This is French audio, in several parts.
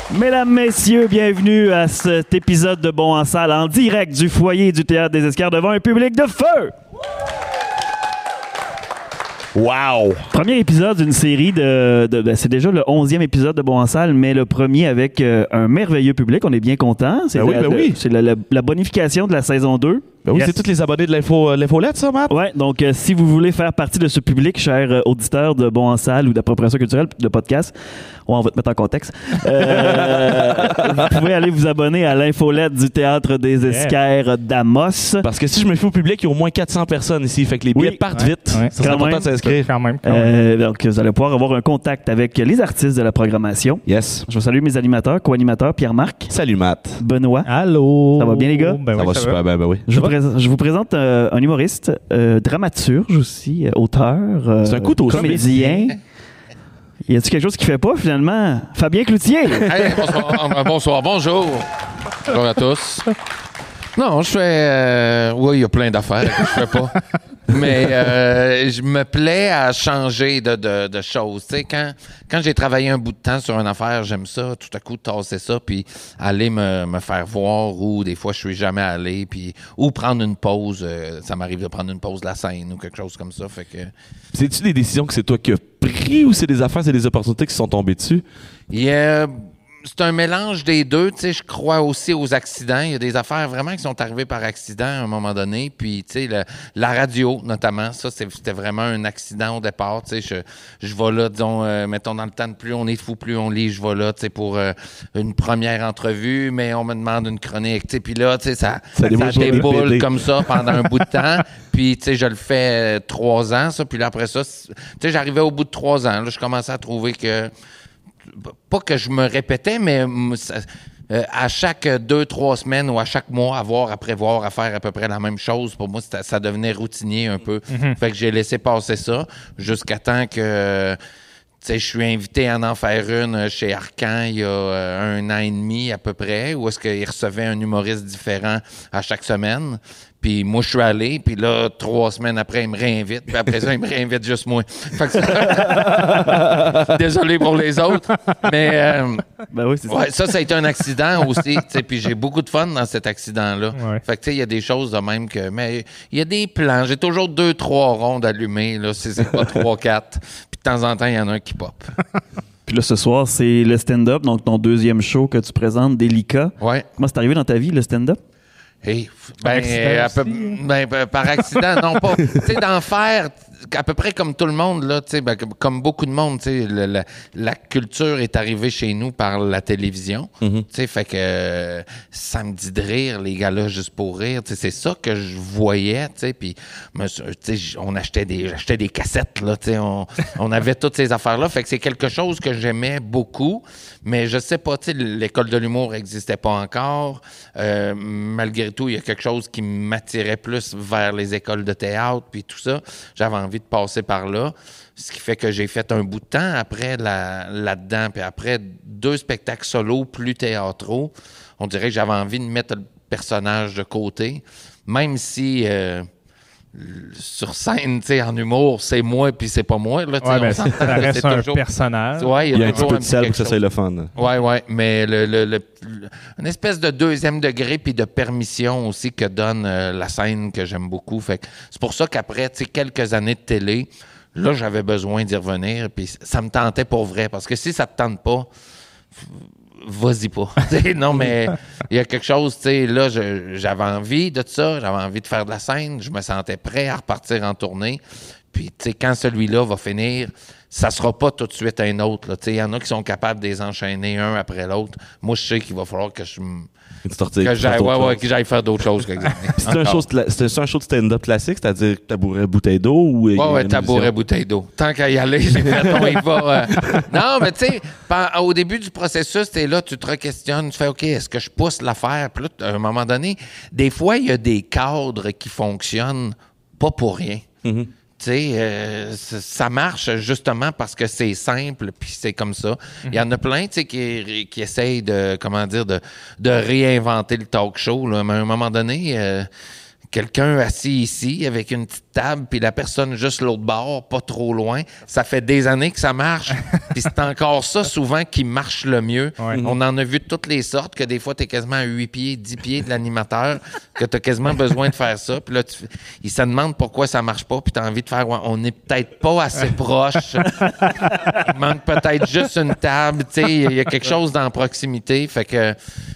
Mesdames, messieurs, bienvenue à cet épisode de Bon en salle en direct du foyer du Théâtre des Escars devant un public de feu. Wow! Premier épisode d'une série c'est déjà le 11e épisode de Bon en salle, mais le premier avec un merveilleux public. On est bien contents. C'est c'est la bonification de la saison 2. Ben oui, yes. C'est tous les abonnés de l'infolette, ça, Matt? Ouais, donc si vous voulez faire partie de ce public, chers auditeurs de Bon en salle ou d'appropriation culturelle de podcast, on va te mettre en contexte. Vous pouvez aller vous abonner à l'infolette du Théâtre des Escars d'Amos. Parce que si je me fie au public, il y a au moins 400 personnes ici. Fait que les billets partent vite. Ouais. Ça serait important de s'inscrire. Quand même. Donc, vous allez pouvoir avoir un contact avec les artistes de la programmation. Yes. Je vais saluer mes animateurs, co-animateurs, Pierre-Marc. Salut, Matt. Benoît. Allô. Ça va bien, les gars? Ben ça va super bien, ben oui. Je vous présente un humoriste, dramaturge aussi, auteur, c'est un couteau, comédien. Y a-t-il quelque chose qui fait pas, finalement? Fabien Cloutier! Hey, bonsoir, bonjour. Bonjour à tous. Non, je fais... oui, il y a plein d'affaires que je fais pas. Mais je me plais à changer de choses. Tu sais, quand j'ai travaillé un bout de temps sur une affaire, j'aime ça, tout à coup, tasser ça, puis aller me faire voir, ou des fois, je suis jamais allé, puis ou prendre une pause. Ça m'arrive de prendre une pause de la scène ou quelque chose comme ça. Fait que... C'est-tu des décisions que c'est toi qui as pris, ou c'est des affaires, c'est des opportunités qui sont tombées dessus? C'est un mélange des deux. Tu sais, je crois aussi aux accidents. Il y a des affaires vraiment qui sont arrivées par accident à un moment donné. Puis, tu sais, la radio, notamment, ça, c'était vraiment un accident au départ. Tu sais, je vais là, disons, mettons, dans le temps de plus on est fou, plus on lit, je vais là, tu sais, pour une première entrevue, mais on me demande une chronique. Tu sais, puis là, tu sais, ça déboule comme ça pendant un bout de temps. Puis, tu sais, je le fais 3 ans, ça. Puis là, après ça, tu sais, j'arrivais au bout de 3 ans. Là, je commençais à trouver que... Pas que je me répétais, mais à chaque 2-3 semaines ou à chaque mois, à prévoir, à faire à peu près la même chose, pour moi, ça devenait routinier un peu. Mm-hmm. Fait que j'ai laissé passer ça jusqu'à temps que... Tu sais, je suis invité à en faire une chez Arcan il y a 1 an et demi à peu près, où est-ce qu'il recevait un humoriste différent à chaque semaine. Puis moi, je suis allé, puis là, 3 semaines après, il me réinvite. Puis après ça, il me réinvite juste moi. Fait que désolé pour les autres, mais ben oui, c'est ça a été un accident aussi. Puis j'ai beaucoup de fun dans cet accident-là. Ouais. Fait que tu sais, il y a des choses de même que... Mais il y a des plans. J'ai toujours 2-3 rondes allumées, là, c'est pas 3-4. Puis de temps en temps, il y en a un qui pop. Puis là, ce soir, c'est le stand-up, donc ton 2e show que tu présentes, Délicat. Ouais. Comment c'est arrivé dans ta vie, le stand-up? Hey, par accident, non pas. Tu sais, d'en faire à peu près comme tout le monde, là, tu sais, comme beaucoup de monde, tu sais, la culture est arrivée chez nous par la télévision. Mm-hmm. Tu sais, fait que Samedi de rire, les gars-là, juste pour rire, tu sais, c'est ça que je voyais, tu sais, puis tu sais, on achetait des cassettes, là, tu sais, on avait toutes ces affaires-là, fait que c'est quelque chose que j'aimais beaucoup, mais je sais pas, tu sais, l'école de l'humour n'existait pas encore, malgré tout, il y a quelque chose qui m'attirait plus vers les écoles de théâtre, puis tout ça, j'avais envie de passer par là, ce qui fait que j'ai fait un bout de temps après là-dedans, puis après 2 spectacles solo plus théâtraux, on dirait que j'avais envie de mettre le personnage de côté, même si sur scène, tu sais, en humour, c'est moi puis c'est pas moi, là, ouais, ben, ça reste un personnage. Ouais, il y a un petit peu de sel pour que ça soit le fun. Ouais, mais une espèce de 2e degré puis de permission aussi que donne la scène que j'aime beaucoup. Fait que c'est pour ça qu'après, tu sais, quelques années de télé, là, j'avais besoin d'y revenir puis ça me tentait pour vrai. Parce que si ça te tente pas, vas-y pas. Non, mais il y a quelque chose, tu sais, là, j'avais envie de ça, j'avais envie de faire de la scène, je me sentais prêt à repartir en tournée. Puis, tu sais, quand celui-là va finir, ça sera pas tout de suite un autre, là. Tu sais, il y en a qui sont capables de les enchaîner un après l'autre. Moi, je sais qu'il va falloir que j'aille faire d'autres choses. C'est un show de stand-up classique, c'est-à-dire tabouret, bouteille d'eau? Ouais, tabouret, bouteille d'eau. Tant qu'à y aller, j'ai fait, on y va. Non, mais tu sais, au début du processus, t'es là, tu te re-questionnes, tu fais, OK, est-ce que je pousse l'affaire? Puis là, à un moment donné, des fois, il y a des cadres qui fonctionnent pas pour rien. Mm-hmm. Tu sais, ça marche justement parce que c'est simple, puis c'est comme ça. Il y en a plein, tu sais, qui essayent de réinventer le talk show, là. Mais à un moment donné, quelqu'un assis ici avec une petite table, puis la personne juste l'autre bord, pas trop loin. Ça fait des années que ça marche. Puis c'est encore ça, souvent, qui marche le mieux. Ouais. On en a vu de toutes les sortes, que des fois, tu es quasiment à 8 pieds, 10 pieds de l'animateur, que tu as quasiment besoin de faire ça. Puis là, il se demande pourquoi ça marche pas, puis tu as envie de faire, ouais, on n'est peut-être pas assez proche. Il manque peut-être juste une table. Tu sais, il y a quelque chose dans la proximité. Fait que...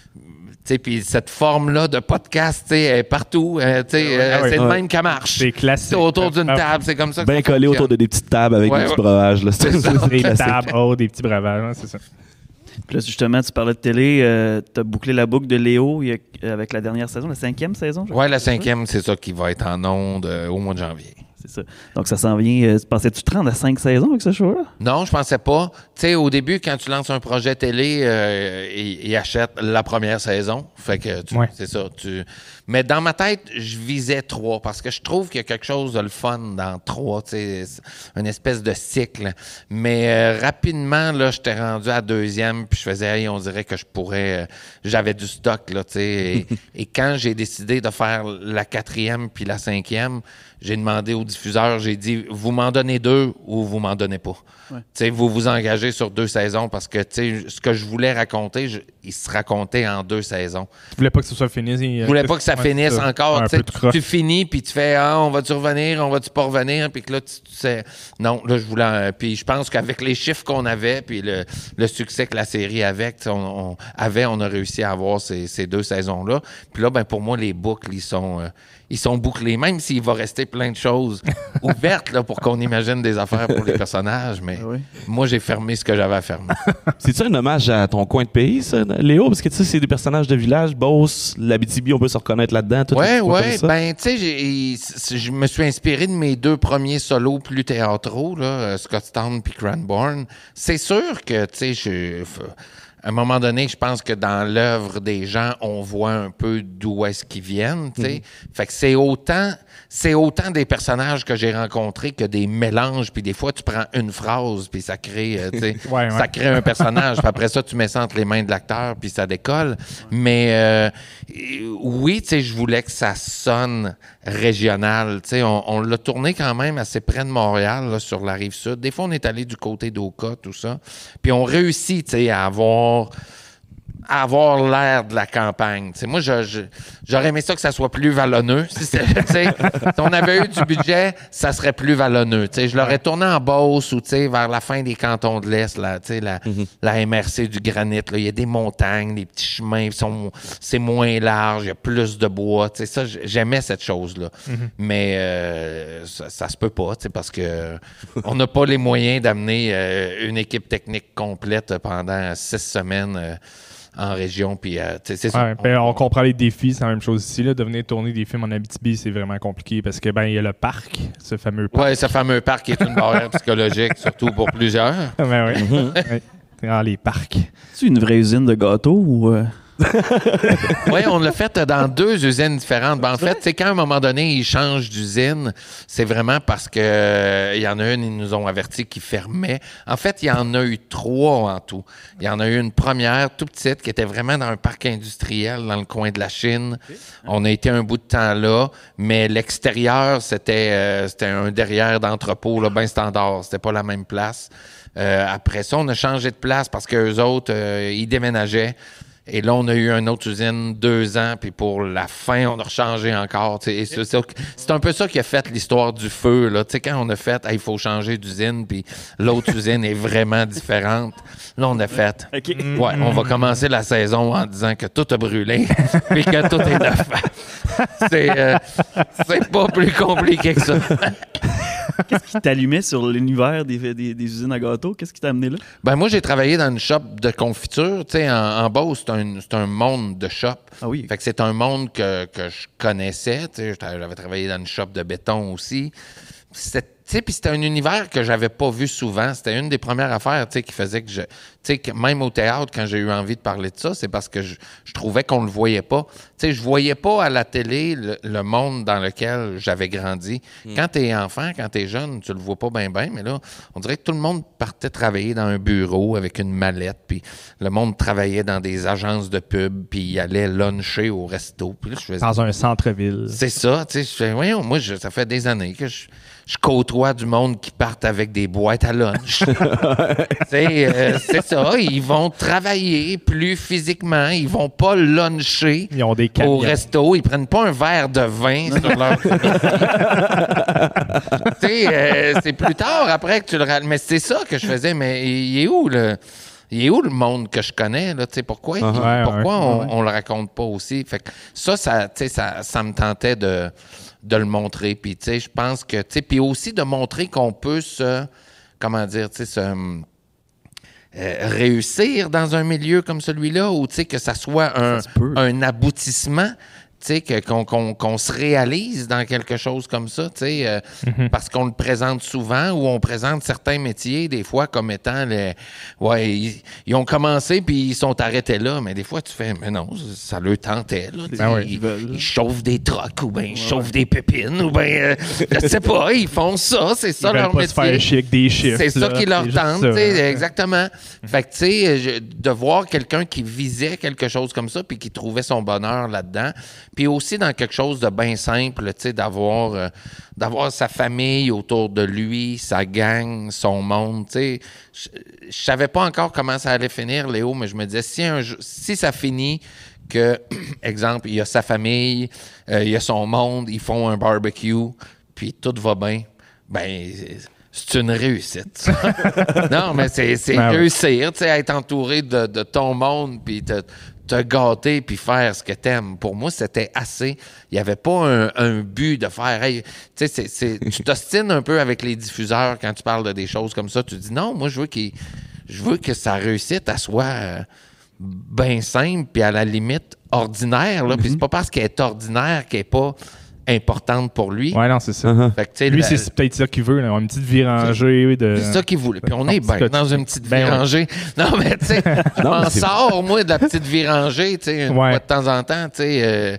Puis cette forme-là de podcast, est partout. C'est de même qu'elle marche. C'est classique. C'est autour d'une table, c'est comme ça que Bien ça collé fonctionne. autour de des petites tables avec des petits breuvages. Là. C'est ça. Des classique. tables, des petits breuvages, hein, c'est ça. Puis là, justement, tu parlais de télé. Tu as bouclé la boucle de Léo avec la dernière saison, la 5e saison. Oui, la 5e, c'est ça qui va être en ondes au mois de janvier. C'est ça. Donc, ça s'en vient. Pensais-tu te rendre à 5 saisons avec ce show-là? Non, je pensais pas. Tu sais, au début, quand tu lances un projet télé, ils achètent la première saison. Fait que, c'est ça. Mais dans ma tête, je visais 3 parce que je trouve qu'il y a quelque chose de le fun dans 3. Tu sais, une espèce de cycle. Mais rapidement, là, j'étais rendu à 2e, puis je faisais, hey, on dirait que je pourrais... j'avais du stock, là, tu sais. Et quand j'ai décidé de faire la 4e puis la 5e, j'ai demandé au diffuseur, j'ai dit, vous m'en donnez 2 ou vous m'en donnez pas. Ouais. Tu sais, vous vous engagez sur 2 saisons parce que, tu sais, ce que je voulais raconter, il se racontait en 2 saisons. Tu voulais pas que ce soit fini? Je voulais pas que ça finisse encore. Tu finis, puis tu fais, on va-tu revenir, on va-tu pas revenir, puis que là, tu sais, non, là, je voulais, puis je pense qu'avec les chiffres qu'on avait, puis le succès que la série avait, on a réussi à avoir ces 2 saisons-là. Puis là, ben pour moi, les boucles, ils sont bouclés, même s'il va rester plein de choses ouvertes là, pour qu'on imagine des affaires pour les personnages. Mais moi, j'ai fermé ce que j'avais à fermer. C'est-tu un hommage à ton coin de pays, ça, Léo? Parce que tu sais, c'est des personnages de village, Beauce, l'Abitibi, on peut se reconnaître là-dedans. Oui. Ben, tu sais, je me suis inspiré de mes 2 premiers solos plus théâtraux, là, Scottstown puis Cranbourne. C'est sûr que, tu sais, à un moment donné, je pense que dans l'œuvre des gens, on voit un peu d'où est-ce qu'ils viennent, tu sais. Fait que c'est autant des personnages que j'ai rencontrés que des mélanges, puis des fois, tu prends une phrase, puis ça crée, tu sais, ça crée un personnage. Puis après ça, tu mets ça entre les mains de l'acteur, puis ça décolle. Mais oui, tu sais, je voulais que ça sonne régional. Tu sais, on l'a tourné quand même assez près de Montréal, là, sur la Rive-Sud. Des fois, on est allé du côté d'Oka, tout ça. Puis on réussit, tu sais, à avoir l'air de la campagne. T'sais, moi, j'aurais aimé ça que ça soit plus vallonneux. Si on avait eu du budget, ça serait plus vallonneux. T'sais, je l'aurais tourné en Beauce ou vers la fin des cantons de l'Est, là, la MRC du granit. Il y a des montagnes, des petits chemins, c'est moins large, il y a plus de bois. Ça, j'aimais cette chose-là. Mais ça se peut pas, parce que on n'a pas les moyens d'amener une équipe technique complète pendant 6 semaines en région, puis c'est ça. On comprend les défis, c'est la même chose ici. Là, de venir tourner des films en Abitibi, c'est vraiment compliqué parce que il y a le parc, ce fameux parc. Oui, ce fameux parc qui est une barrière psychologique, surtout pour plusieurs. Les parcs. C'est une vraie usine de gâteaux ou... Oui, on l'a fait dans 2 usines différentes. Ben, en fait, c'est quand à un moment donné, ils changent d'usine, c'est vraiment parce que il y en a une, ils nous ont averti qu'ils fermaient. En fait, il y en a eu 3 en tout. Il y en a eu une première, tout petite, qui était vraiment dans un parc industriel dans le coin de la Chine. On a été un bout de temps là, mais l'extérieur, c'était un derrière d'entrepôt, là, bien standard. C'était pas la même place. Après ça, on a changé de place parce qu'eux autres, ils déménageaient. Et là, on a eu une autre usine 2 ans, puis pour la fin, on a rechangé encore. Et c'est un peu ça qui a fait l'histoire du feu. Là. Quand on a fait, il faut changer d'usine, puis l'autre usine est vraiment différente. Là, on a fait, on va commencer la saison en disant que tout a brûlé, puis que tout est neuf. C'est pas plus compliqué que ça. Qu'est-ce qui t'allumait sur l'univers des usines à gâteaux? Qu'est-ce qui t'a amené là? Ben moi, j'ai travaillé dans une shop de confiture. Tu sais, en Beauce, c'est un monde de shop. Ah oui. Fait que c'est un monde que je connaissais. Tu sais, j'avais travaillé dans une shop de béton aussi. sais, puis c'était un univers que j'avais pas vu souvent. C'était une des premières affaires, tu sais, qui faisait que tu sais, que même au théâtre, quand j'ai eu envie de parler de ça, c'est parce que je trouvais qu'on le voyait pas. Tu sais, je voyais pas à la télé le monde dans lequel j'avais grandi. Quand t'es enfant, quand t'es jeune, tu le vois pas bien, mais là, on dirait que tout le monde partait travailler dans un bureau avec une mallette, puis le monde travaillait dans des agences de pub, puis il allait luncher au resto. Puis là, je faisais... Dans un centre-ville. C'est ça, tu sais. Je fais, voyons, moi, ça fait des années que je côtoie du monde qui partent avec des boîtes à lunch. C'est ça, ils vont travailler plus physiquement, ils vont pas luncher Ils ont des au camions. resto, ils prennent pas un verre de vin sur leur... Tu sais, c'est plus tard, après, que tu le... Mais c'est ça que je faisais, mais il est où le monde que je connais, là, tu sais, pourquoi on le raconte pas aussi? Fait que ça me tentait de le montrer, puis tu sais, je pense que, tu sais, puis aussi de montrer qu'on peut réussir dans un milieu comme celui-là, ou tu sais, que ça soit un aboutissement, tu sais, qu'on se réalise dans quelque chose comme ça, tu sais, parce qu'on le présente souvent, ou on présente certains métiers, des fois, comme étant ils ont commencé, puis ils sont arrêtés là, mais des fois, tu fais, mais non, ça leur tentait, là, tu sais, ils chauffent des trocs, ou bien ils chauffent des pépines, ou bien, je sais pas, ils font ça, c'est ça leur métier. Se faire chier avec des chiffres. C'est ça qui leur tente, tu sais, exactement. Mm-hmm. Fait que, tu sais, de voir quelqu'un qui visait quelque chose comme ça, puis qui trouvait son bonheur là-dedans, puis aussi dans quelque chose de bien simple, tu sais, d'avoir sa famille autour de lui, sa gang, son monde, tu sais. Je savais pas encore comment ça allait finir, Léo, mais je me disais, si ça finit que, exemple, il y a sa famille, il y a son monde, ils font un barbecue, puis tout va bien, ben... C'est une réussite. Non, mais c'est réussir, tu sais, être entouré de ton monde, puis te gâter, puis faire ce que t'aimes. Pour moi, c'était assez. Il n'y avait pas un but de faire... Hey, tu sais, tu t'ostines un peu avec les diffuseurs quand tu parles de des choses comme ça. Tu dis, non, moi, je veux que sa réussite, elle soit bien simple, puis à la limite ordinaire. Puis c'est pas parce qu'elle est ordinaire qu'elle n'est pas... importante pour lui. Ouais, non, c'est ça. Fait que, lui, c'est peut-être ça qu'il veut, là, une petite vie rangée. C'est ça qu'il voulait. Puis on est bien dans une petite vie rangée. Non, mais tu sais, je m'en sors, moi, de la petite vie rangée, tu sais, une fois de temps en temps, tu sais,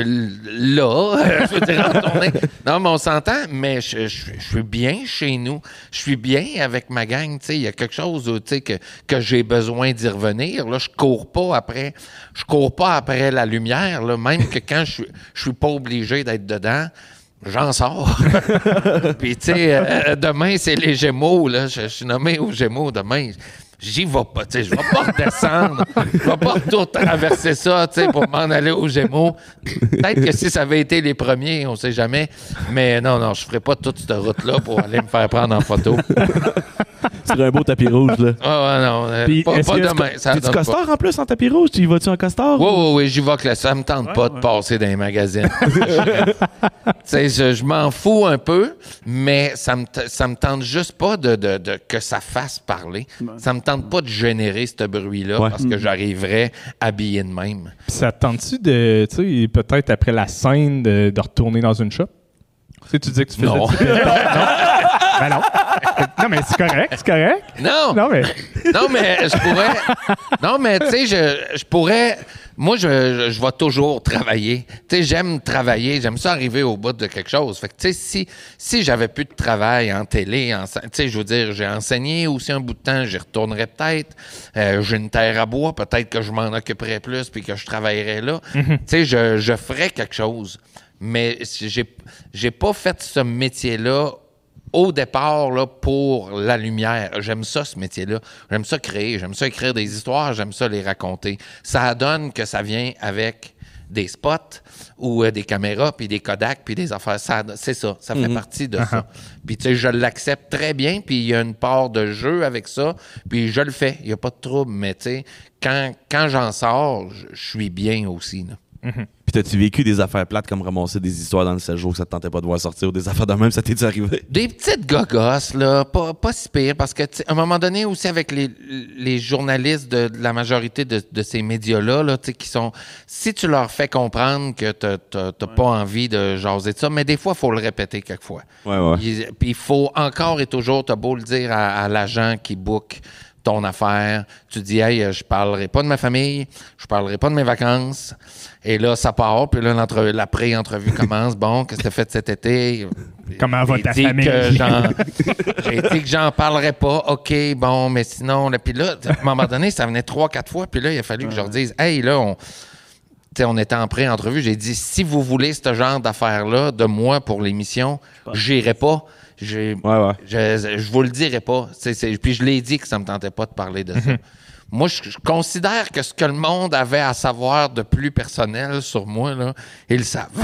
là, je veux dire, en tournée. Non, mais on s'entend, mais je suis bien chez nous. Je suis bien avec ma gang, tu sais, il y a quelque chose, tu sais, que j'ai besoin d'y revenir. Là, je cours pas après la lumière, là, même que quand je suis pas obligé d'être dedans, j'en sors. Puis, tu sais, demain, c'est les Gémeaux, là. Je suis nommé aux Gémeaux demain. J'y vais pas, tu sais. Je vais pas redescendre. Je vais pas tout traverser ça, tu sais, pour m'en aller aux Gémeaux. Peut-être que si ça avait été les premiers, on sait jamais. Mais non, je ferais pas toute cette route-là pour aller me faire prendre en photo. C'est un beau tapis rouge, là. Ah, ouais, non. Puis, Pas demain. T'es-tu costard en plus en tapis rouge? Tu y vas-tu en costard? Oui, j'y vais que là. Ça me tente pas de passer dans les magazines. Tu sais, je m'en fous un peu, mais ça me tente juste pas de que ça fasse parler. Ça me tente pas de générer ce bruit-là parce que j'arriverais habillé de même. Puis ça te tente-tu de, tu sais, peut-être après la scène, de retourner dans une shop? Tu sais, tu dis que tu faisais Non. non. Ben non. Non, mais c'est correct. Non, mais je pourrais... Non, mais tu sais, je pourrais... Moi, je vais toujours travailler. Tu sais, j'aime travailler. J'aime ça arriver au bout de quelque chose. Fait que, tu sais, si j'avais plus de travail en télé, tu sais, je veux dire, j'ai enseigné aussi un bout de temps, j'y retournerais peut-être. J'ai une terre à bois, peut-être que je m'en occuperais plus puis que je travaillerais là. Tu sais, je ferais quelque chose. Mais j'ai pas fait ce métier-là au départ, là, pour la lumière. J'aime ça, ce métier-là. J'aime ça créer. J'aime ça écrire des histoires. J'aime ça les raconter. Ça donne que ça vient avec des spots ou des caméras, puis des Kodak, puis des affaires. C'est ça. Ça fait partie de ça. Puis, tu sais, je l'accepte très bien, puis il y a une part de jeu avec ça, puis je le fais. Il n'y a pas de trouble. Mais, tu sais, quand j'en sors, je suis bien aussi, là. Puis t'as-tu vécu des affaires plates comme ramasser des histoires dans le 7 jours que ça te tentait pas de voir sortir ou des affaires de même, ça t'est-tu arrivé? Des petites gogosses, là, pas si pire, parce que, à un moment donné, aussi, avec les journalistes de la majorité de ces médias-là, là, qui sont... Si tu leur fais comprendre que t'as pas envie de jaser de ça, mais des fois, il faut le répéter quelquefois. Ouais. Puis il faut encore et toujours, t'as beau le dire à l'agent qui book ton affaire, tu dis, hey, je parlerai pas de ma famille, je parlerai pas de mes vacances. Et là, ça part, puis là, la pré-entrevue commence. Bon, qu'est-ce que t'as fait cet été? Comment va ta J'ai famille? dit que j'en parlerais pas. OK, bon, mais sinon... Puis là, à un moment donné, ça venait 3-4 fois, puis là, il a fallu que je leur dise, hey, là, on était en pré-entrevue, j'ai dit, si vous voulez ce genre d'affaires-là de moi pour l'émission, j'irai pas. Je vous le dirai pas. Puis je l'ai dit que ça me tentait pas de parler de ça. Moi, je considère que ce que le monde avait à savoir de plus personnel sur moi, là, ils le savent.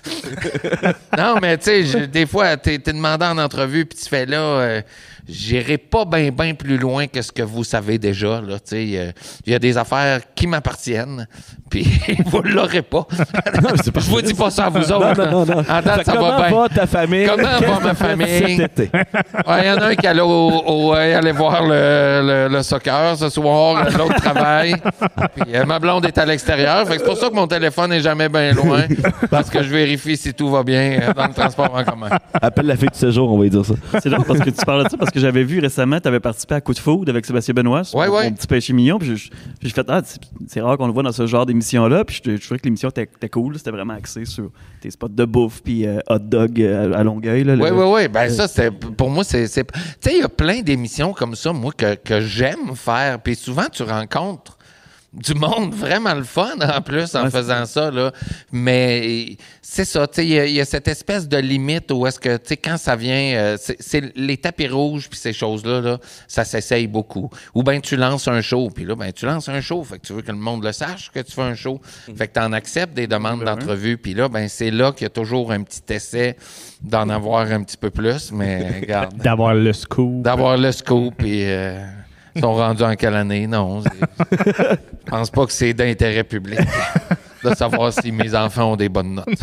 Non, mais tu sais, des fois, t'es demandé en entrevue, puis tu fais là, j'irai pas bien plus loin que ce que vous savez déjà. Là, il y a des affaires qui m'appartiennent, puis vous l'aurez pas. Je vous dis pas ça à vous autres. Non. En date, ça va bien. Comment va ta famille? Comment va ma famille? Il y en a un qui allait voir le soccer ce soir, l'autre travaille. Puis ma blonde est à l'extérieur. Fait que c'est pour ça que mon téléphone n'est jamais bien loin, parce que je vérifie si tout va bien dans le transport en commun. Appelle la fille du séjour, on va lui dire ça. C'est drôle parce que tu parles de ça, parce que j'avais vu récemment, tu avais participé à Coup de foudre avec Sébastien Benoît sur mon petit péché mignon. Puis j'ai fait, c'est rare qu'on le voit dans ce genre d'émission-là. Puis je trouvais que l'émission était cool. C'était vraiment axé sur tes spots de bouffe puis hot dog à Longueuil. Là, oui. Ben ça, pour moi, c'est... Tu sais, il y a plein d'émissions comme ça, moi, que j'aime faire. Puis souvent, tu rencontres du monde vraiment le fun, en plus, en faisant ça, là. Mais c'est ça, tu sais, il y a cette espèce de limite où est-ce que, tu sais, quand ça vient... c'est les tapis rouges puis ces choses-là, là, ça s'essaye beaucoup. Ou bien tu lances un show, puis là, tu lances un show, fait que tu veux que le monde le sache que tu fais un show. Fait que tu en acceptes des demandes d'entrevue, puis là, c'est là qu'il y a toujours un petit essai d'en avoir un petit peu plus, mais regarde. D'avoir le scoop. D'avoir le scoop, puis... Ils sont rendus en quelle année? Non. Je pense pas que c'est d'intérêt public de savoir si mes enfants ont des bonnes notes.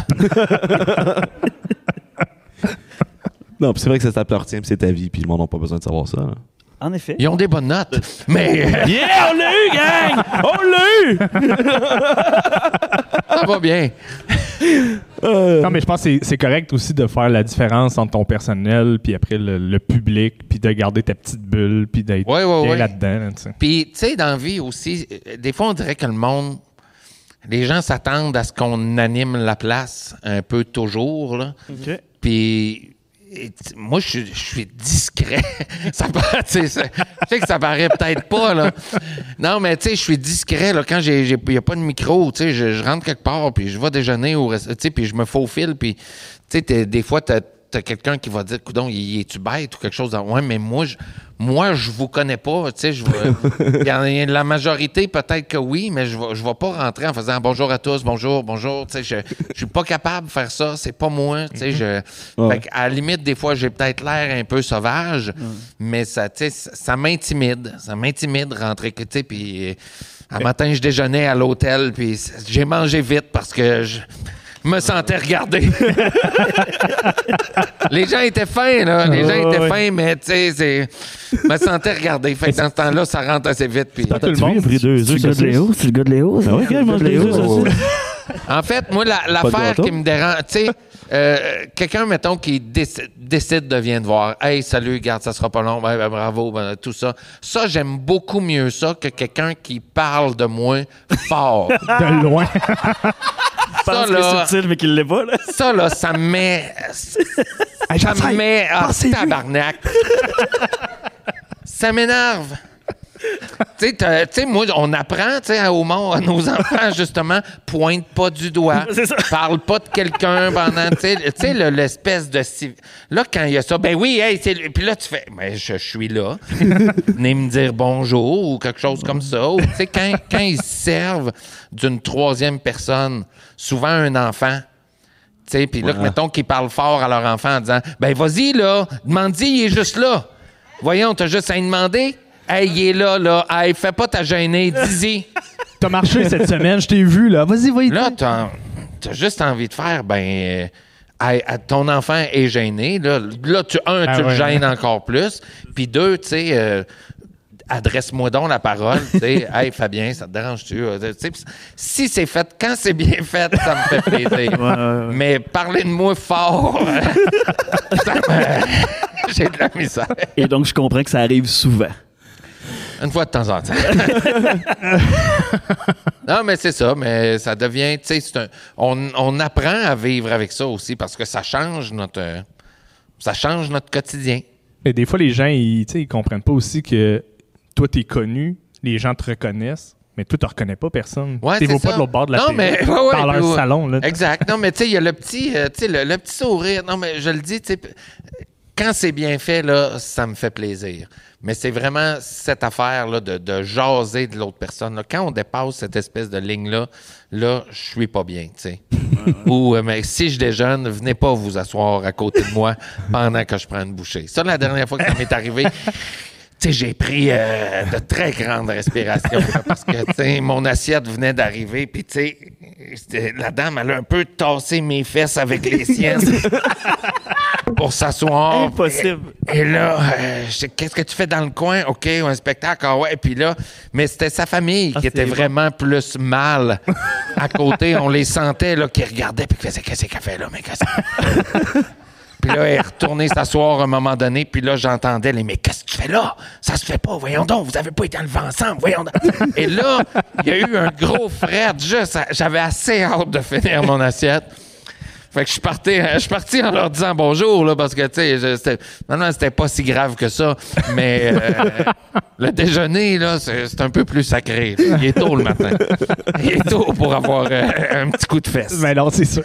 Non, puis c'est vrai que ça t'appartient, puis c'est ta vie, puis le monde n'a pas besoin de savoir ça. Là. En effet. Ils ont des bonnes notes, mais... Yeah, on l'a eu, gang! On l'a eu! Ça va bien. Non, mais je pense que c'est correct aussi de faire la différence entre ton personnel puis après le public, puis de garder ta petite bulle, puis d'être bien là-dedans. Là, puis, tu sais, dans la vie aussi, des fois, on dirait que le monde... Les gens s'attendent à ce qu'on anime la place un peu toujours, là. OK. Puis... moi, je suis discret. Je sais que ça paraît peut-être pas, là. Non, mais tu sais, je suis discret, là. Quand il n'y a pas de micro, tu sais, je rentre quelque part, puis je vais déjeuner, tu sais, puis je me faufile, puis tu sais, des fois, t'as quelqu'un qui va dire, coudonc, es-tu bête ou quelque chose? Ouais, mais moi, je vous connais pas, tu sais, la majorité, peut-être que oui, mais je vais pas rentrer en faisant bonjour à tous, bonjour, tu sais, je suis pas capable de faire ça, c'est pas moi, tu sais, fait à la limite, des fois, j'ai peut-être l'air un peu sauvage, mais ça, tu sais, ça m'intimide rentrer, tu sais, puis un matin, je déjeunais à l'hôtel, puis j'ai mangé vite parce que je me sentais regardé. Les gens étaient fins, là. Fins, mais tu sais, me sentais regardé. Fait que dans ce temps-là, ça rentre assez vite. Puis... Tout le monde a pris 2 œufs. C'est le gars de Léo. Ah oui, je mange des œufs. En fait, moi, l'affaire qui me dérange, tu sais, quelqu'un, mettons, qui décide de venir te voir. Hey, salut, regarde, ça sera pas long, bravo, tout ça. Ça, j'aime beaucoup mieux ça que quelqu'un qui parle de moi fort. De loin. Je pense que c'est subtil, mais qu'il l'est pas, là. Ça, là, ça me met... ça me met... Ah, tabarnak! Ça m'énerve! Tu sais, moi, on apprend, tu sais, au monde, à nos enfants, justement, pointe pas du doigt, parle pas de quelqu'un pendant, tu sais, l'espèce de... Là, quand il y a ça, ben oui, hey, puis là, tu fais, mais je suis là, venez me dire bonjour ou quelque chose comme ça. Tu sais, quand ils se servent d'une troisième personne, souvent un enfant, tu sais, puis là, mettons qu'ils parlent fort à leur enfant en disant, ben vas-y, là, demande-y, il est juste là. Voyons, t'as juste à lui demander. Hey, il est là, là. Hey, fais pas ta gênée, dis-y. T'as marché cette semaine, je t'ai vu, là. Vas-y. Là, t'as juste envie de faire, ton enfant est gêné. Là tu le gênes encore plus. Puis 2, tu sais, adresse-moi donc la parole. Tu sais, hey, Fabien, ça te dérange-tu? Si c'est fait, quand c'est bien fait, ça me fait plaisir. Mais parlez de moi fort, j'ai de la misère. Et donc, je comprends que ça arrive souvent. Une fois de temps en temps. Non, mais c'est ça. Mais ça devient, tu sais, on apprend à vivre avec ça aussi parce que ça change notre quotidien. Mais des fois, les gens, ils comprennent pas aussi que toi, t'es connu, les gens te reconnaissent, mais toi, tu ne reconnais pas personne. Ouais, tu ne pas de l'autre bord de la télé, dans leur salon. Là, exact. Non, mais tu sais, il y a le petit, le petit sourire. Non, mais je le dis, tu sais, quand c'est bien fait, là, ça me fait plaisir. Mais c'est vraiment cette affaire-là de jaser de l'autre personne. Là. Quand on dépasse cette espèce de ligne-là, là, je suis pas bien, tu sais. Ou, mais si je déjeune, venez pas vous asseoir à côté de moi pendant que je prends une bouchée. Ça, la dernière fois que ça m'est arrivé, tu sais, j'ai pris de très grandes respirations parce que, tu sais, mon assiette venait d'arriver, puis tu sais, la dame, elle a un peu tassé mes fesses avec les siennes pour s'asseoir. Impossible. Et là, qu'est-ce que tu fais dans le coin? OK, un spectacle, ah ouais. Puis là, mais c'était sa famille qui était vraiment plus mal à côté. On les sentait, là, qui regardaient, puis qui faisaient, qu'est-ce qu'elle fait là? Mais qu'est-ce que Puis là, elle est retournée s'asseoir à un moment donné, puis là, j'entendais mais qu'est-ce que tu fais là? Ça se fait pas, voyons donc, vous avez pas été enlevés ensemble, voyons donc. Et là, il y a eu un gros fret, j'avais assez hâte de finir mon assiette. Fait que je suis parti en leur disant bonjour, là, parce que, tu sais, c'était pas si grave que ça, mais le déjeuner, là, c'est un peu plus sacré. Là. Il est tôt le matin. Il est tôt pour avoir un petit coup de fesse. Ben non, c'est sûr.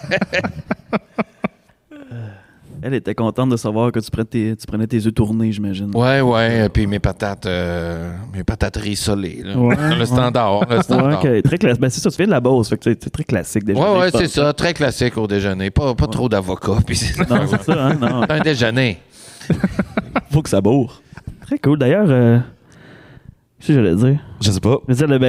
Elle était contente de savoir que tu prenais tes œufs tournés, j'imagine. Ouais. Puis mes patates rissolées. Là. Ouais, le standard. Ouais, okay. Très classique. Ben, c'est ça, tu viens de la Beauce. Fait que c'est très classique déjeuner. Ouais, c'est ça. Très classique au déjeuner. Pas trop d'avocats. Non, c'est ça, hein? Non. C'est un déjeuner. Faut que ça bourre. Très cool. D'ailleurs, qu'est-ce que j'allais dire? Je sais pas. Je veux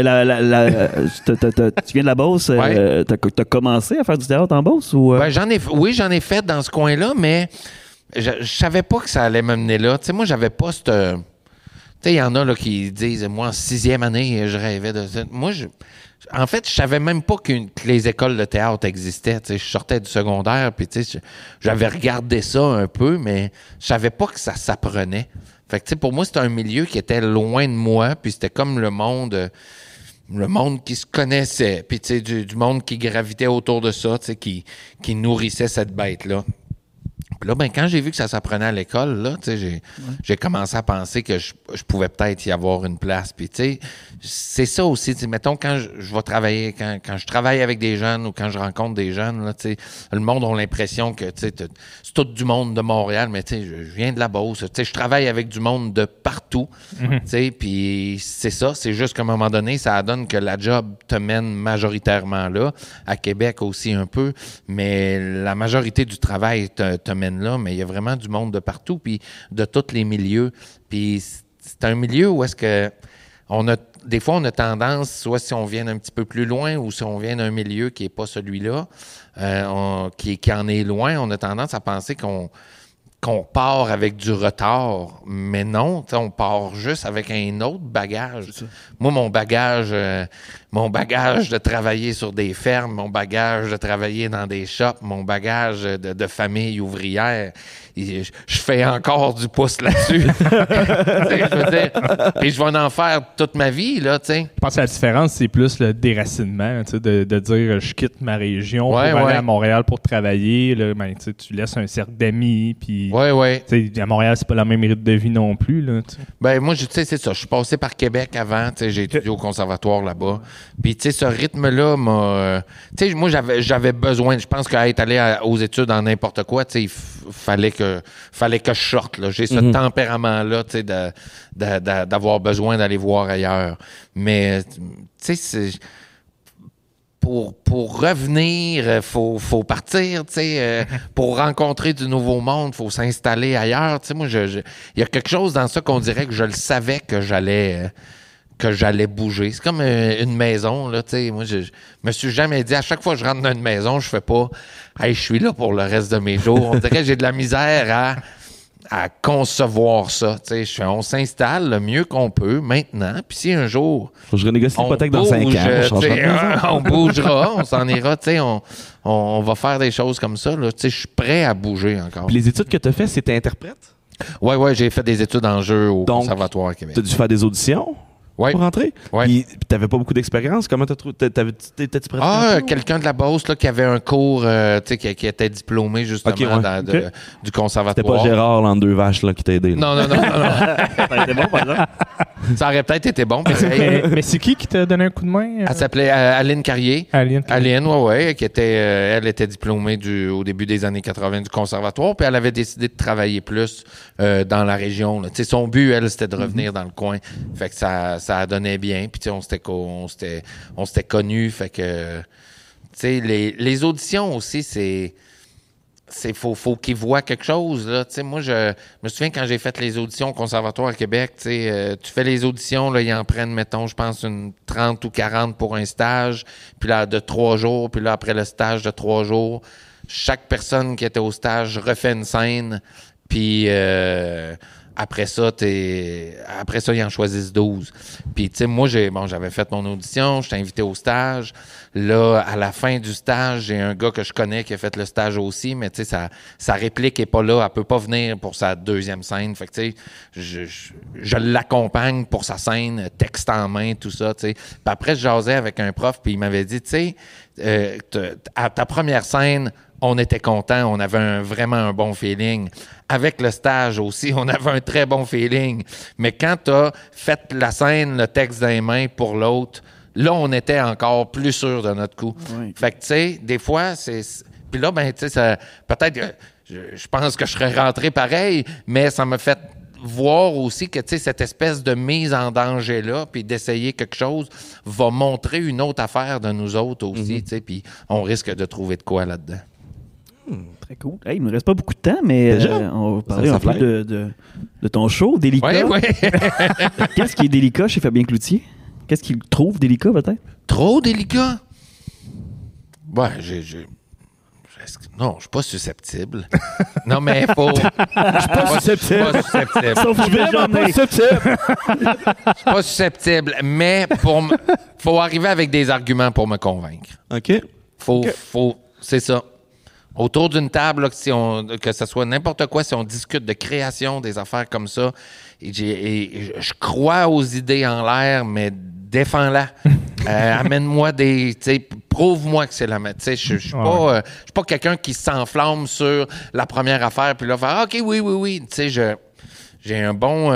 dire, tu viens de la Beauce, t'as commencé à faire du théâtre en Beauce? Ou, Ben, j'en ai fait dans ce coin-là, mais je savais pas que ça allait me mener là. Tu sais, moi, j'avais pas cette... Tu sais, il y en a là, qui disent, moi, en 6e année, je rêvais de... Moi, en fait, je savais même pas que les écoles de théâtre existaient. Tu sais, je sortais du secondaire, puis tu sais, j'avais regardé ça un peu, mais je savais pas que ça s'apprenait. Fait que, tu sais, pour moi, c'était un milieu qui était loin de moi, puis c'était comme le monde qui se connaissait, puis, tu sais, du monde qui gravitait autour de ça, tu sais, qui nourrissait cette bête-là. Puis là, ben, quand j'ai vu que ça s'apprenait à l'école, là, tu sais, j'ai commencé à penser que je pouvais peut-être y avoir une place. Puis, tu sais, c'est ça aussi, tu sais, mettons, quand je vais travailler, quand je travaille avec des jeunes ou quand je rencontre des jeunes, là, tu sais, le monde a l'impression que, tu sais, c'est tout du monde de Montréal, mais, tu sais, je viens de la Beauce, tu sais, je travaille avec du monde de partout, tu sais, puis c'est ça, c'est juste qu'à un moment donné, ça donne que la job te mène majoritairement là, à Québec aussi un peu, mais la majorité du travail te mène là, mais il y a vraiment du monde de partout, puis de tous les milieux. Puis c'est un milieu où est-ce que des fois, on a tendance, soit si on vient un petit peu plus loin ou si on vient d'un milieu qui n'est pas celui-là, qui en est loin, on a tendance à penser qu'on part avec du retard, mais non, on part juste avec un autre bagage. Moi, mon bagage de travailler sur des fermes, mon bagage de travailler dans des shops, mon bagage de famille ouvrière, je fais encore du pouce là-dessus. Je veux dire, et je vais en faire toute ma vie, là, tu sais. Je pense que la différence, c'est plus le déracinement, de dire je quitte ma région pour aller à Montréal pour travailler. Là, ben, tu laisses un cercle d'amis, puis à Montréal, c'est pas la même rythme de vie non plus. Là, ben, moi, c'est ça. Je suis passé par Québec avant, j'ai étudié au conservatoire là-bas. Puis, tu sais, ce rythme-là m'a... tu sais, moi, j'avais besoin... Je pense qu'être allé aux études en n'importe quoi, tu sais, il fallait que je sorte, là. J'ai ce tempérament-là, tu sais, d'avoir besoin d'aller voir ailleurs. Mais, tu sais, pour revenir, faut partir, tu sais. Pour rencontrer du nouveau monde, faut s'installer ailleurs. Tu sais, moi, il y a quelque chose dans ça qu'on dirait que je le savais que j'allais que j'allais bouger. C'est comme une maison, là, tu sais. Moi, je me suis jamais dit, à chaque fois que je rentre dans une maison, je fais pas « Hey, je suis là pour le reste de mes jours. » On dirait que j'ai de la misère à concevoir ça. Tu sais, on s'installe le mieux qu'on peut maintenant. Puis si un jour... Faut que je renégocie l'hypothèque dans 5 ans. On bougera, on s'en ira. Tu sais, on va faire des choses comme ça. Tu sais, je suis prêt à bouger encore. Puis les études que tu as faites, c'était interprète? Oui, j'ai fait des études en jeu au Conservatoire à Québec. Tu as dû faire des auditions? Ouais. Pour rentrer? Ouais. Puis t'avais pas beaucoup d'expérience. Comment t'as trouvé? T'étais-tu prêt? Quelqu'un de la Beauce là, qui avait un cours, qui était diplômé justement du Conservatoire. C'était pas Gérard, l'an 2 vaches, là, qui t'a aidé. Là. Non. Ça aurait été bon, par exemple. Ça aurait peut-être été bon. Mais c'est qui t'a donné un coup de main? Elle s'appelait Aline Carrier. Aline, ouais, qui était, elle était diplômée au début des années 80 du Conservatoire, puis elle avait décidé de travailler plus dans la région. Son but, elle, c'était de revenir dans le coin. Fait que ça a donné bien, puis on s'était connus, fait que les auditions aussi, c'est faut qu'ils voient quelque chose là. Moi je me souviens quand j'ai fait les auditions au Conservatoire à Québec, tu fais les auditions là, ils en prennent mettons je pense une 30 ou 40 pour un stage, puis là de 3 jours, puis là après le stage de 3 jours, chaque personne qui était au stage refait une scène, puis après ça, ils en choisissent 12. Puis, tu sais, moi, j'avais fait mon audition, j'étais invité au stage. Là, à la fin du stage, j'ai un gars que je connais qui a fait le stage aussi, mais tu sais, sa réplique est pas là. Elle peut pas venir pour sa deuxième scène. Fait que, tu sais, je l'accompagne pour sa scène, texte en main, tout ça, tu sais. Puis après, je jasais avec un prof, puis il m'avait dit, tu sais, à ta première scène, on était contents, on avait vraiment un bon feeling. Avec le stage aussi, on avait un très bon feeling. Mais quand tu as fait la scène, le texte dans les mains pour l'autre, là, on était encore plus sûr de notre coup. Oui. Fait que, tu sais, des fois, c'est... Puis là, ben, tu sais, peut-être que je pense que je serais rentré pareil, mais ça m'a fait voir aussi que, tu sais, cette espèce de mise en danger-là, puis d'essayer quelque chose, va montrer une autre affaire de nous autres aussi, tu sais, puis on risque de trouver de quoi là-dedans. Très cool. Hey, il ne nous reste pas beaucoup de temps, mais on va parler un peu de ton show, Délicat. Oui. Qu'est-ce qui est délicat chez Fabien Cloutier? Qu'est-ce qu'il trouve délicat, peut-être? Trop délicat? Ouais, non, je suis pas susceptible. Non, mais faut... Je suis pas susceptible. Sauf que je vais jamais. Je suis pas susceptible, mais faut arriver avec des arguments pour me convaincre. OK. C'est ça. Autour d'une table, là, que ce soit n'importe quoi, si on discute de création, des affaires comme ça, et je crois aux idées en l'air, mais défends-la. Amène-moi prouve-moi que c'est la même. Je suis pas quelqu'un qui s'enflamme sur la première affaire, puis là, faire OK, oui. Tu sais, j'ai un bon...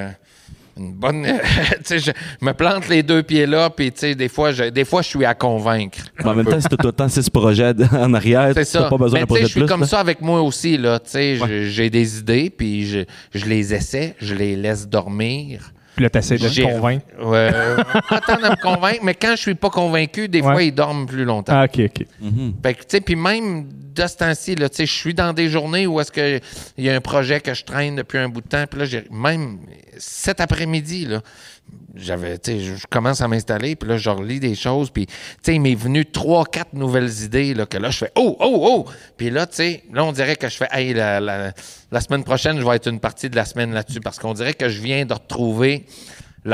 une bonne... tu sais, je me plante les 2 pieds là, puis tu sais, des fois, je suis à convaincre. En même temps, si t'as autant 6 projets en arrière, t'as pas besoin d'un projet de plus. Je suis comme ça avec moi aussi, là. Tu sais, j'ai des idées, puis je les essaie, je les laisse dormir. Puis là, t'essaies de te convaincre. Attends de me convaincre, mais quand je suis pas convaincu, des fois, ils dorment plus longtemps. Ah, OK. Fait que, tu sais, puis même de ce temps-ci, là, tu sais, je suis dans des journées où est-ce que il y a un projet que je traîne depuis un bout de temps, puis là, même cet après-midi, là, je commence à m'installer, puis là, je relis des choses, puis, tu sais, il m'est venu 3-4 nouvelles idées, là, que là, je fais « Oh! » Puis là, tu sais, là, on dirait que je fais « Hey, la semaine prochaine, je vais être une partie de la semaine là-dessus, parce qu'on dirait que je viens de retrouver l'affaire. »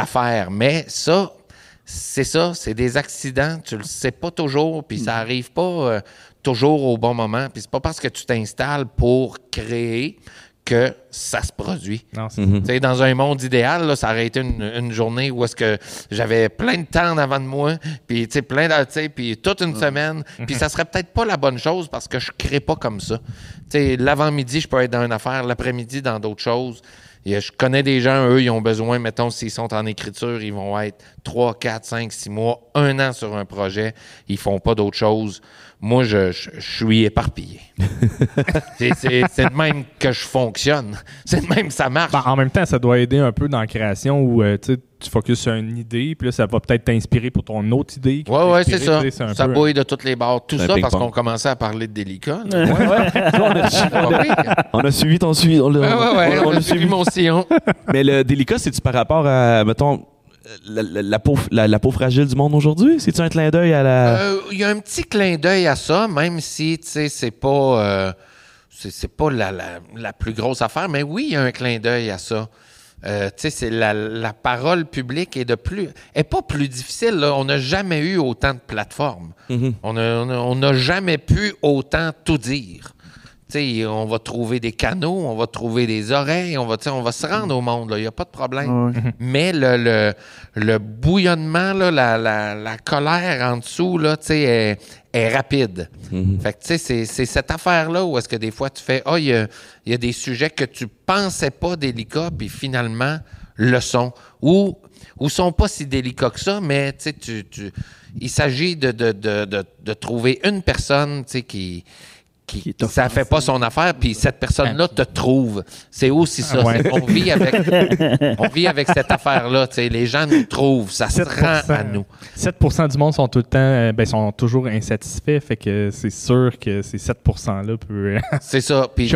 Mais ça, c'est des accidents, tu le sais pas toujours, puis ça arrive pas toujours au bon moment, puis c'est pas parce que tu t'installes pour créer que ça se produit. Non, c'est dans un monde idéal, là, ça aurait été une journée où est-ce que j'avais plein de temps en avant de moi, puis puis toute une semaine, puis ça serait peut-être pas la bonne chose parce que je crée pas comme ça. L'avant-midi, je peux être dans une affaire, l'après-midi dans d'autres choses. Je connais des gens, eux, ils ont besoin, mettons, s'ils sont en écriture, ils vont être 3, 4, 5, 6 mois, 1 an sur un projet. Ils font pas d'autre chose. Moi, je suis éparpillé. c'est de même que je fonctionne. C'est de même que ça marche. En même temps, ça doit aider un peu dans la création où tu focuses sur une idée, puis là, ça va peut-être t'inspirer pour ton autre idée. Oui, c'est ça. Ça bouille de toutes les bords. Tout ça parce qu'on commençait à parler de Délicat. On a suivi ton suivi. On a suivi mon sillon. Mais le Délicat, c'est-tu par rapport à, mettons, la peau fragile du monde aujourd'hui? C'est-tu un clin d'œil à la... Il y a un petit clin d'œil à ça, même si, tu sais, c'est pas la plus grosse affaire, mais oui, il y a un clin d'œil à ça. Tu sais, c'est la parole publique est pas plus difficile, là. On n'a jamais eu autant de plateformes. Mm-hmm. On n'a jamais pu autant tout dire. T'sais, on va trouver des canaux, on va trouver des oreilles, on va se rendre au monde, il n'y a pas de problème. Ouais. Mais le bouillonnement, là, la colère en dessous, là, est rapide. Mm-hmm. Fait que c'est cette affaire-là où est-ce que des fois tu fais « il y a des sujets que tu pensais pas délicats, puis finalement le sont. » Ou sont pas si délicats que ça, mais il s'agit de trouver une personne qui ça fait pas son affaire, puis cette personne-là te trouve. C'est aussi ça. Ouais. On vit avec cette affaire-là. Les gens nous trouvent. Ça se rend à nous. 7% du monde sont tout le temps, sont toujours insatisfaits. Fait que c'est sûr que ces 7%-là peuvent. C'est ça. Puis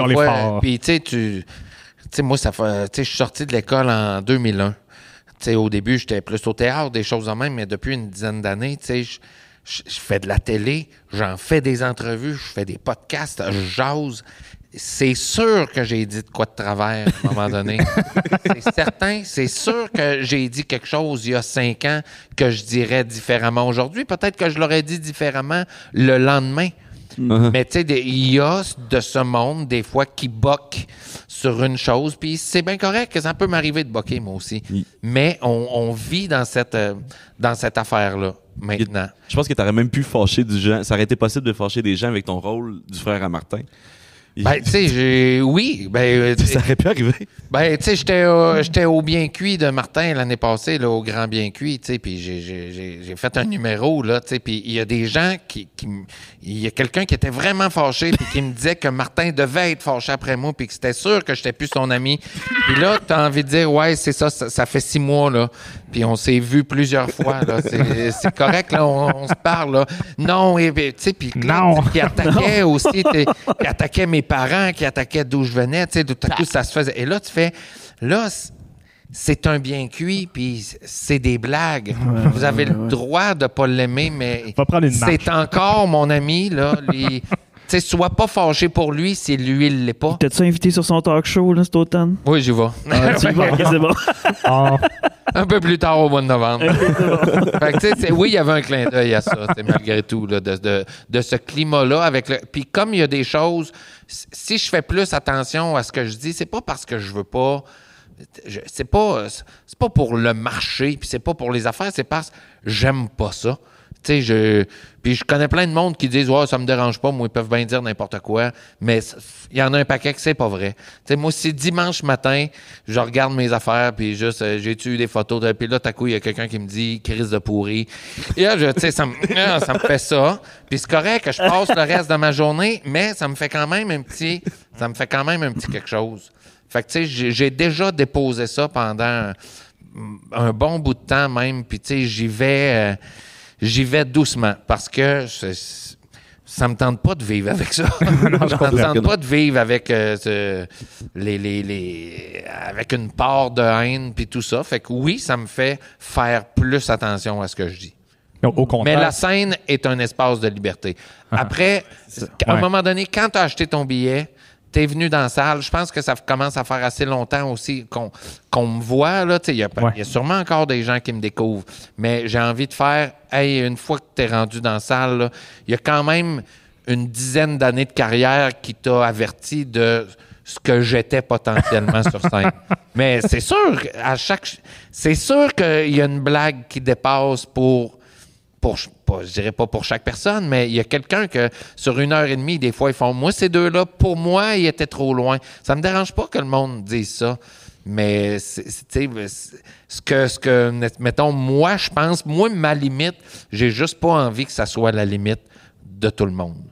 moi, ça fait. Je suis sorti de l'école en 2001. Au début, j'étais plus au théâtre, des choses de même, mais depuis une dizaine d'années, je fais de la télé, j'en fais des entrevues, je fais des podcasts, je jase. C'est sûr que j'ai dit de quoi de travers à un moment donné. C'est certain. C'est sûr que j'ai dit quelque chose il y a 5 ans que je dirais différemment aujourd'hui. Peut-être que je l'aurais dit différemment le lendemain. Mm-hmm. Mais tu sais, il y a de ce monde, des fois, qui boque sur une chose. Puis c'est bien correct que ça peut m'arriver de boquer, moi aussi. Mm. Mais on vit dans cette affaire-là. Maintenant. Je pense que tu aurais même pu fâcher du gens. Ça aurait été possible de fâcher des gens avec ton rôle du frère à Martin. Ben, tu sais, oui. Ben, ça aurait pu arriver. Ben, tu sais, j'étais au Bien Cuit de Martin l'année passée, là, au Grand Bien Cuit, tu sais, puis j'ai fait un numéro, là, tu sais, puis il y a des gens il y a quelqu'un qui était vraiment fâché, puis qui me disait que Martin devait être fâché après moi, puis que c'était sûr que j'étais plus son ami. Puis là, t'as envie de dire, ouais, c'est ça fait 6 mois, là, puis on s'est vu plusieurs fois, là, c'est correct, là, on se parle, là. Non, tu sais, puis qui attaquait aussi, qui attaquait mes parents, qui attaquaient d'où je venais, tu sais, tout à coup, ça se faisait. Et là, tu fais, là, c'est un Bien Cuit, puis c'est des blagues. Ouais, vous avez le droit de pas l'aimer, mais c'est encore mon ami, là. Tu sais, sois pas fâché pour lui si lui, il l'est pas. T'as-tu invité sur son talk show, là, cet automne? Oui, j'y vais. Tu y vas, OK, c'est bon. Un peu plus tard, au mois de novembre. Fait que, tu sais, oui, il y avait un clin d'œil à ça, malgré tout, là, de ce climat-là. Puis comme il y a des choses, si je fais plus attention à ce que je dis, c'est pas parce que je veux pas... C'est pas pour le marché, puis c'est pas pour les affaires, c'est parce que j'aime pas ça. Tu sais, puis je connais plein de monde qui disent « Ouais, ça me dérange pas, moi, ils peuvent bien dire n'importe quoi. » Mais il y en a un paquet que c'est pas vrai. Tu sais, moi, c'est dimanche matin, je regarde mes affaires, puis juste, j'ai eu des photos, puis là, tout coup, il y a quelqu'un qui me dit « Crise de pourri. » Et là, tu sais, ça me fait ça. Puis c'est correct que je passe le reste de ma journée, mais ça me fait quand même un petit quelque chose. Fait que, tu sais, j'ai déjà déposé ça pendant un bon bout de temps même, puis, tu sais, j'y vais doucement parce que ça me tente pas de vivre avec ça. Ça me tente pas de vivre avec avec une part de haine puis tout ça. Fait que oui, ça me fait faire plus attention à ce que je dis. Au contraire. Mais la scène est un espace de liberté. Après, à un moment donné, quand tu as acheté ton billet, t'es venu dans la salle. Je pense que ça commence à faire assez longtemps aussi qu'on me voit. Il y a sûrement encore des gens qui me découvrent. Mais j'ai envie de faire, une fois que t'es rendu dans la salle, il y a quand même une dizaine d'années de carrière qui t'a averti de ce que j'étais potentiellement sur scène. Mais c'est sûr, c'est sûr qu'il y a une blague qui dépasse je dirais pas pour chaque personne, mais il y a quelqu'un que sur 1h30, des fois, ils font « Moi, ces deux-là, pour moi, ils étaient trop loin. » Ça me dérange pas que le monde dise ça, mais ce que mettons, moi, je pense, moi, ma limite, j'ai juste pas envie que ça soit la limite de tout le monde.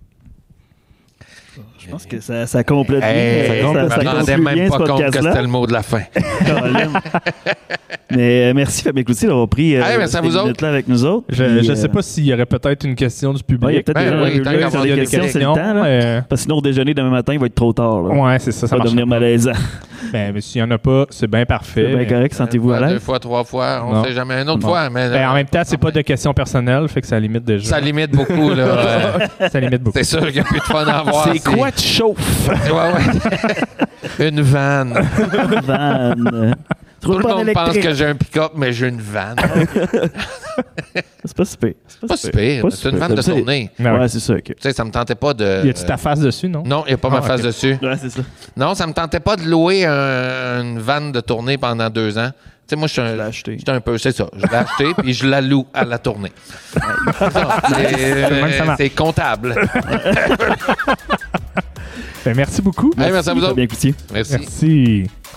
Je pense que ça complète bien. Je me rendais même pas compte que c'était le mot de la fin. Mais merci Fabien Cloutier d'avoir pris ces minutes-là avec nous autres. Je ne sais pas s'il y aurait peut-être une question du public. Il y a peut-être des questions, c'est le temps. Parce que sinon, au déjeuner demain matin, il va être trop tard. Oui, c'est ça. Ça va devenir malaisant. Mais s'il n'y en a pas, c'est bien parfait. C'est bien correct, sentez-vous à l'aise. 2 fois, 3 fois, on ne sait jamais. Une autre fois. Mais, en même temps, c'est pas de questions personnelles, fait que ça limite déjà. Ça limite beaucoup, là. Ça limite beaucoup. C'est sûr qu'il n'y a plus de fun à avoir. C'est quoi tu chauffes? Ouais. Une vanne. Van. Tout le monde pense que j'ai un pick-up, mais j'ai une vanne. C'est pas super. Pas super. C'est une vanne de tournée. Ouais, c'est ça. Tu sais, ça me tentait pas de... Y a-tu ta face dessus, non? Non, il n'y a pas ma face dessus. Ouais, c'est ça. Non, ça me tentait pas de louer une vanne de tournée pendant 2 ans. Tu sais, moi, je l'ai acheté. C'est ça. Je l'ai acheté, puis je la loue à la tournée. C'est comptable. Merci beaucoup. Merci à vous autres. Bien, Merci. Merci.